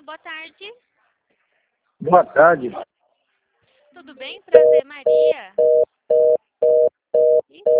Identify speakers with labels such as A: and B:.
A: boa tarde.
B: Boa tarde.
A: Tudo bem? Prazer, Maria. Ih,